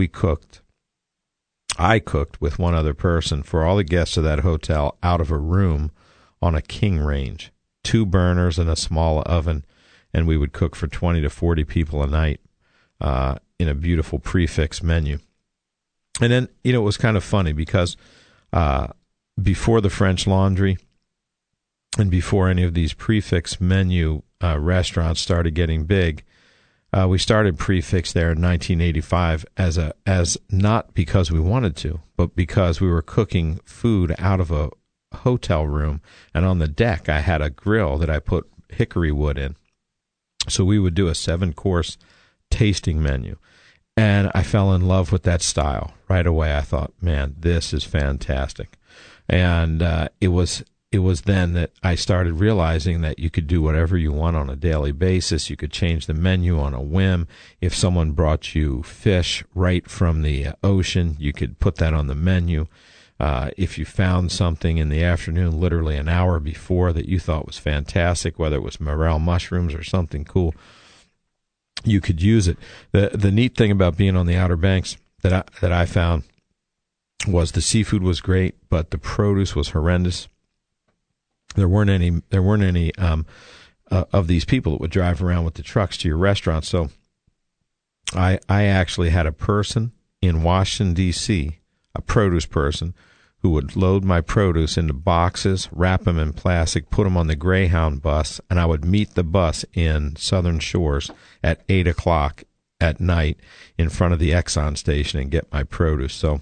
I cooked with one other person for all the guests of that hotel out of a room on a king range, 2 burners and a small oven, and we would cook for 20 to 40 people a night in a beautiful prefix menu. And then, it was kind of funny because before the French Laundry and before any of these prefix menu restaurants started getting big, we started Prefix there in 1985 as not because we wanted to, but because we were cooking food out of a hotel room, and on the deck I had a grill that I put hickory wood in. So we would do a 7-course tasting menu, and I fell in love with that style right away. I thought, man, this is fantastic. And it was then that I started realizing that you could do whatever you want on a daily basis. You could change the menu on a whim. If someone brought you fish right from the ocean, you could put that on the menu. If you found something in the afternoon, literally an hour before, that you thought was fantastic, whether it was morel mushrooms or something cool, you could use it. The neat thing about being on the Outer Banks that I found was the seafood was great, but the produce was horrendous. There weren't any of these people that would drive around with the trucks to your restaurant. So I actually had a person in Washington, D.C., a produce person, who would load my produce into boxes, wrap them in plastic, put them on the Greyhound bus, and I would meet the bus in Southern Shores at 8 o'clock at night in front of the Exxon station and get my produce. So,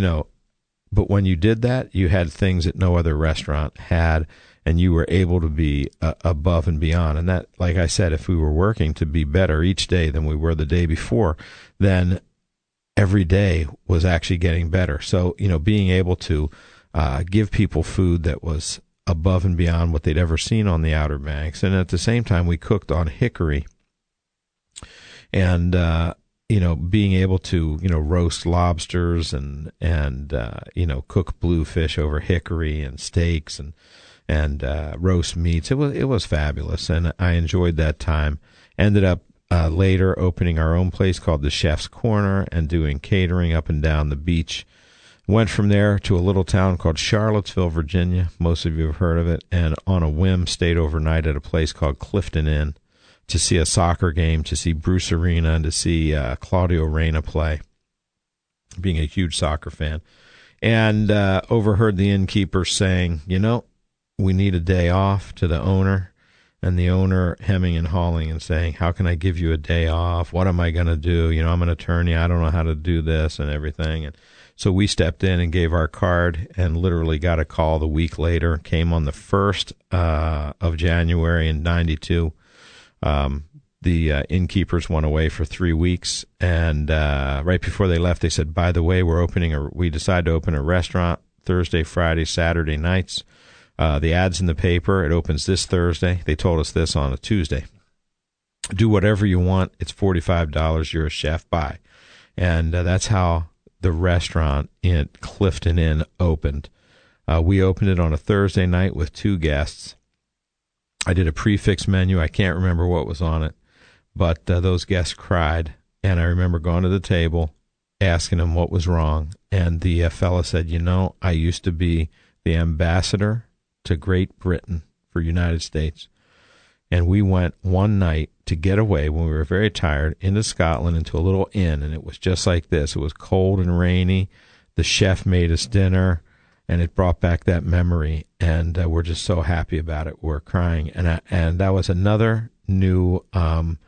but when you did that, you had things that no other restaurant had, and you were able to be above and beyond. And that, like I said, if we were working to be better each day than we were the day before, then every day was actually getting better. So, being able to give people food that was above and beyond what they'd ever seen on the Outer Banks. And at the same time, we cooked on hickory. And being able to, roast lobsters and cook bluefish over hickory and steaks and roast meats. It was fabulous, and I enjoyed that time. Ended up later opening our own place called the Chef's Corner and doing catering up and down the beach. Went from there to a little town called Charlottesville, Virginia. Most of you have heard of it. And on a whim, stayed overnight at a place called Clifton Inn to see a soccer game, to see Bruce Arena, and to see Claudio Reyna play, being a huge soccer fan. And overheard the innkeeper saying, we need a day off, to the owner. And the owner hemming and hawing and saying, how can I give you a day off? What am I going to do? I'm an attorney. I don't know how to do this and everything. And so we stepped in and gave our card, and literally got a call the week later. Came on the 1st of January in 92. The innkeepers went away for 3 weeks, and right before they left, they said, by the way, we decided to open a restaurant Thursday, Friday, Saturday nights. The ad's in the paper. It opens this Thursday. They told us this on a Tuesday. Do whatever you want. It's $45. You're a chef. Bye. And that's how the restaurant in Clifton Inn opened. We opened it on a Thursday night with 2 guests. I did a prefix menu. I can't remember what was on it, but those guests cried. And I remember going to the table, asking them what was wrong. And the fella said, I used to be the ambassador to Great Britain for United States. And we went one night to get away when we were very tired into Scotland, into a little inn, and it was just like this. It was cold and rainy. The chef made us dinner, and it brought back that memory, and we're just so happy about it. We're crying. And that was another new kind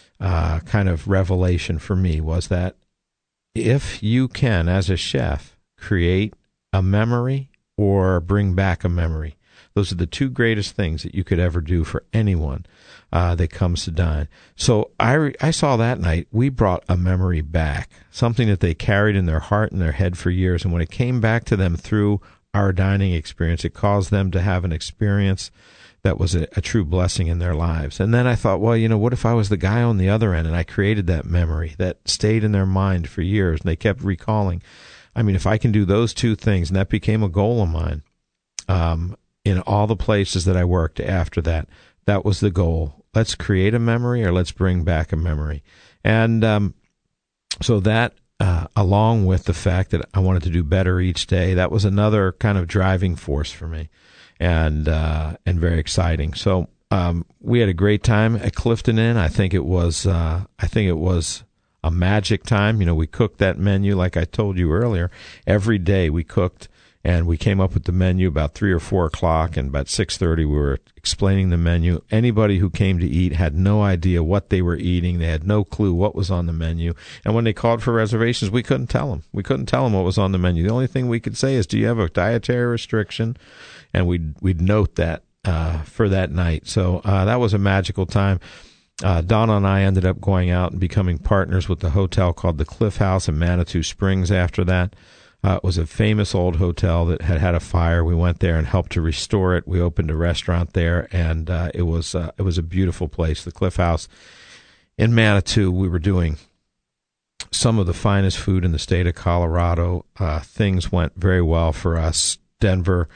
of revelation for me, was that if you can, as a chef, create a memory or bring back a memory. Those are the two greatest things that you could ever do for anyone that comes to dine. So I saw that night, we brought a memory back, something that they carried in their heart and their head for years. And when it came back to them through our dining experience, it caused them to have an experience that was a true blessing in their lives. And then I thought, well, what if I was the guy on the other end and I created that memory that stayed in their mind for years and they kept recalling? I mean, if I can do those two things, and that became a goal of mine, in all the places that I worked after that, that was the goal. Let's create a memory or let's bring back a memory. And so that, along with the fact that I wanted to do better each day, that was another kind of driving force for me, and very exciting. So we had a great time at Clifton Inn. I think it was a magic time. We cooked that menu like I told you earlier. Every day we cooked, and we came up with the menu about 3 or 4 o'clock, and about 6:30 we were explaining the menu. Anybody who came to eat had no idea what they were eating. They had no clue what was on the menu. And when they called for reservations, we couldn't tell them. We couldn't tell them what was on the menu. The only thing we could say is, do you have a dietary restriction? And we'd note that for that night. So that was a magical time. Donna and I ended up going out and becoming partners with the hotel called the Cliff House in Manitou Springs after that. It was a famous old hotel that had a fire. We went there and helped to restore it. We opened a restaurant there, and it was a beautiful place, the Cliff House in Manitou. We were doing some of the finest food in the state of Colorado. Things went very well for us. Denver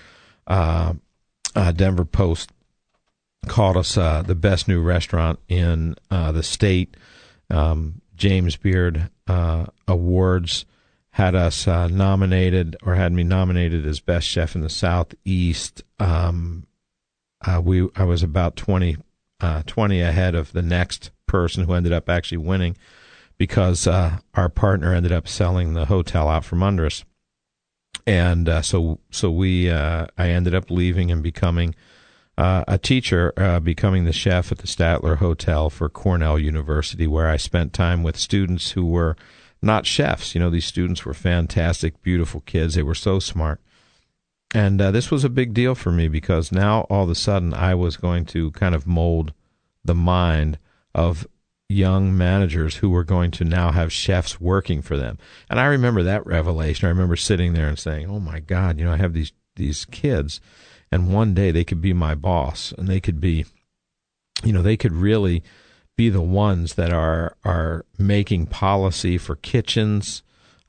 Post called us the best new restaurant in the state. James Beard Awards had us nominated, or had me nominated as best chef in the Southeast. I was about 20 ahead of the next person who ended up actually winning, because our partner ended up selling the hotel out from under us. And so I ended up leaving and becoming a teacher, becoming the chef at the Statler Hotel for Cornell University, where I spent time with students who were not chefs. These students were fantastic, beautiful kids. They were so smart. And this was a big deal for me, because now all of a sudden I was going to kind of mold the mind of young managers who were going to now have chefs working for them. And I remember that revelation. I remember sitting there and saying, oh my God, I have these kids, and one day they could be my boss, and they could be, they could really be the ones that are making policy for kitchens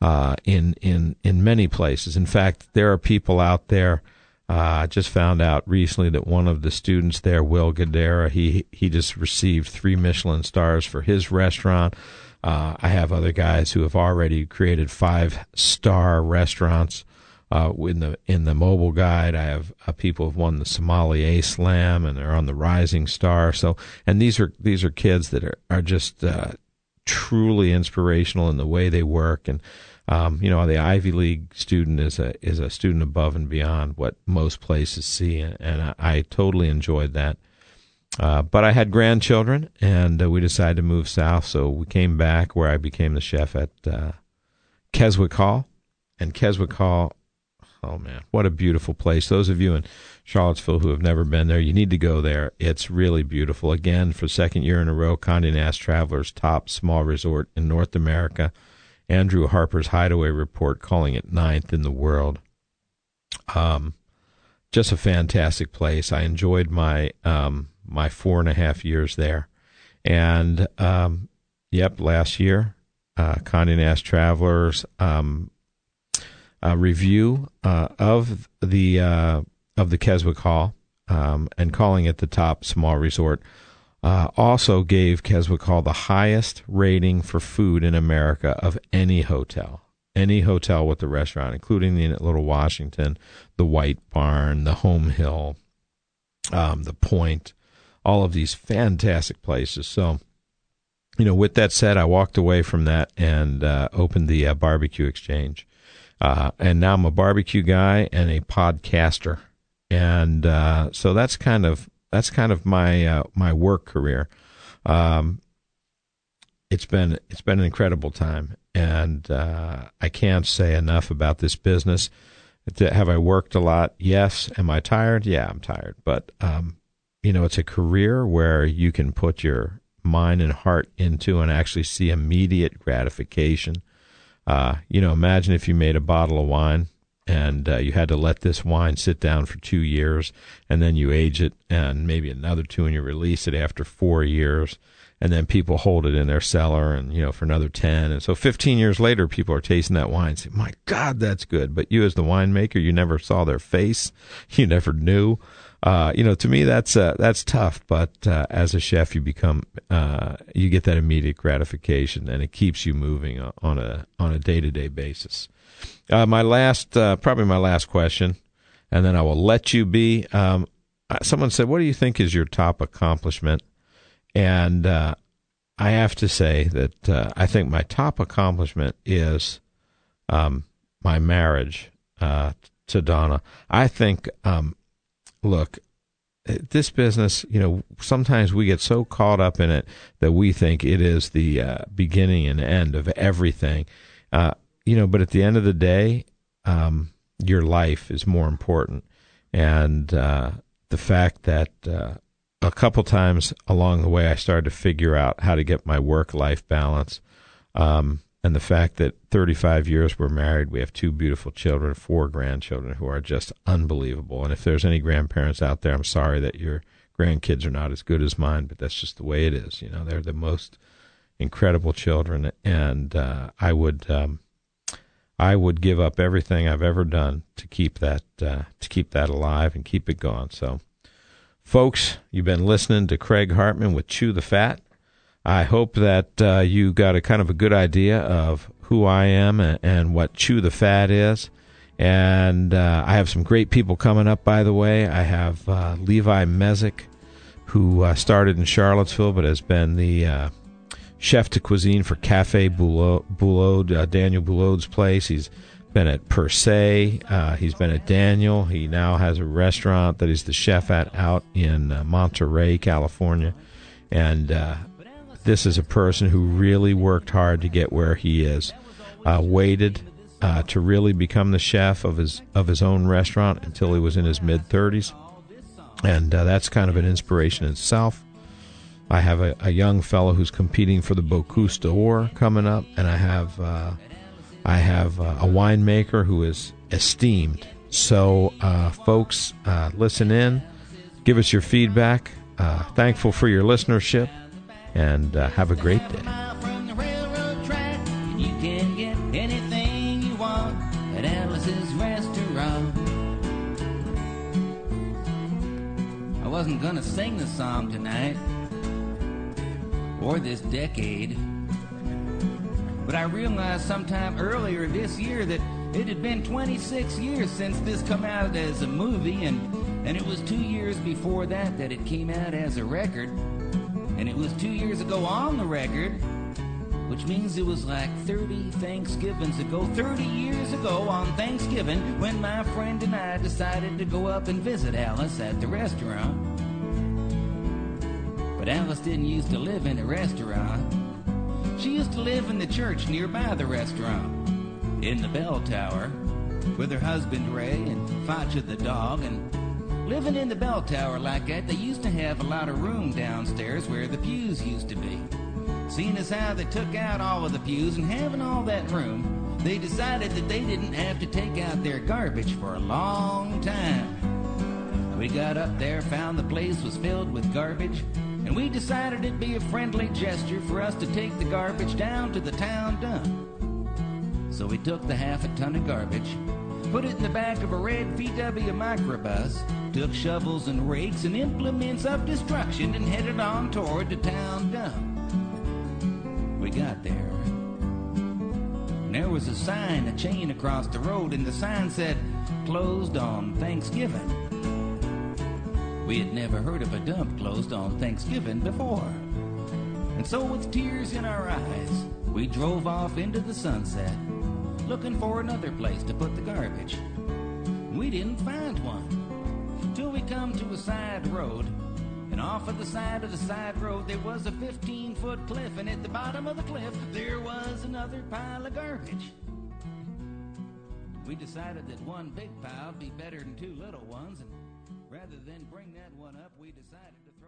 in many places. In fact, there are people out there. I just found out recently that one of the students there, Will Gadara, he just received 3 Michelin stars for his restaurant. I have other guys who have already created 5-star restaurants. In the mobile guide, I have people who've won the Sommelier Slam, and they're on the Rising Star. So, and these are kids that are just truly inspirational in the way they work. And the Ivy League student is a student above and beyond what most places see, and I totally enjoyed that. But I had grandchildren, and we decided to move south, so we came back, where I became the chef at Keswick Hall. And Keswick Hall, oh man, what a beautiful place. Those of you in Charlottesville who have never been there, you need to go there. It's really beautiful. Again, for the second year in a row, Condé Nast Traveler's top small resort in North America. Andrew Harper's Hideaway Report calling it 9th in the world. Just a fantastic place. I enjoyed my 4.5 years there. And, last year, Condé Nast Traveler's review of the Keswick Hall, and calling it the top small resort, also gave Keswick Hall the highest rating for food in America of any hotel with a restaurant, including the Little Washington, the White Barn, the Home Hill, the Point, all of these fantastic places. So, with that said, I walked away from that and opened the Barbecue Exchange. And now I'm a barbecue guy and a podcaster. And so that's kind of my work career. It's been an incredible time, and I can't say enough about this business. Have I worked a lot? Yes. Am I tired? Yeah, I'm tired. But, it's a career where you can put your mind and heart into and actually see immediate gratification. Imagine if you made a bottle of wine and you had to let this wine sit down for 2 years, and then you age it and maybe another 2, and you release it after 4 years, and then people hold it in their cellar and, for another 10. And so 15 years later, people are tasting that wine and say, my God, that's good. But you as the winemaker, you never saw their face. You never knew. To me, that's tough. But as a chef, you become, you get that immediate gratification, and it keeps you moving on a day-to-day basis. My last question, and then I will let you be. Someone said, what do you think is your top accomplishment? And I have to say that I think my top accomplishment is my marriage to Donna. I think, look, this business, sometimes we get so caught up in it that we think it is the beginning and end of everything. But at the end of the day, your life is more important. And the fact that a couple times along the way, I started to figure out how to get my work-life balance. And the fact that 35 years we're married, we have 2 beautiful children, 4 grandchildren who are just unbelievable. And if there's any grandparents out there, I'm sorry that your grandkids are not as good as mine, but that's just the way it is. They're the most incredible children. And I would give up everything I've ever done to keep that alive and keep it going. So, folks, you've been listening to Craig Hartman with Chew the Fat. I hope that you got a kind of a good idea of who I am and what Chew the Fat is. And I have some great people coming up, by the way. I have Levi Mezek, who started in Charlottesville but has been the chef de cuisine for Café Boulot, Daniel Boulot's place. He's been at Per Se. He's been at Daniel. He now has a restaurant that he's the chef at out in Monterey, California. And this is a person who really worked hard to get where he is, waited to really become the chef of his own restaurant until he was in his mid-30s. And that's kind of an inspiration in itself. I have a young fellow who's competing for the Bocuse d'Or coming up, and I have a winemaker who is esteemed. So, folks, listen in, give us your feedback. Thankful for your listenership, and have a great day. You can get anything you want at Alice's Restaurant. I wasn't gonna sing the song tonight, or this decade, but I realized sometime earlier this year that it had been 26 years since this come out as a movie, and it was 2 years before that it came out as a record, and it was 2 years ago on the record, which means it was like 30 Thanksgivings ago, 30 years ago on Thanksgiving, when my friend and I decided to go up and visit Alice at the restaurant. But Alice didn't used to live in a restaurant. She used to live in the church nearby the restaurant, in the bell tower, with her husband Ray and Facha the dog. And living in the bell tower like that, they used to have a lot of room downstairs where the pews used to be. Seeing as how they took out all of the pews and having all that room, they decided that they didn't have to take out their garbage for a long time. We got up there, found the place was filled with garbage, and we decided it'd be a friendly gesture for us to take the garbage down to the town dump. So we took the half a ton of garbage, put it in the back of a red VW microbus, took shovels and rakes and implements of destruction, and headed on toward the town dump. We got there, and there was a sign, a chain across the road, and the sign said, "Closed on Thanksgiving." We had never heard of a dump closed on Thanksgiving before. And so with tears in our eyes, we drove off into the sunset, looking for another place to put the garbage. We didn't find one, till we come to a side road. And off of the side road, there was a 15-foot cliff, and at the bottom of the cliff, there was another pile of garbage. We decided that one big pile would be better than two little ones, and rather than bring that one up, we decided to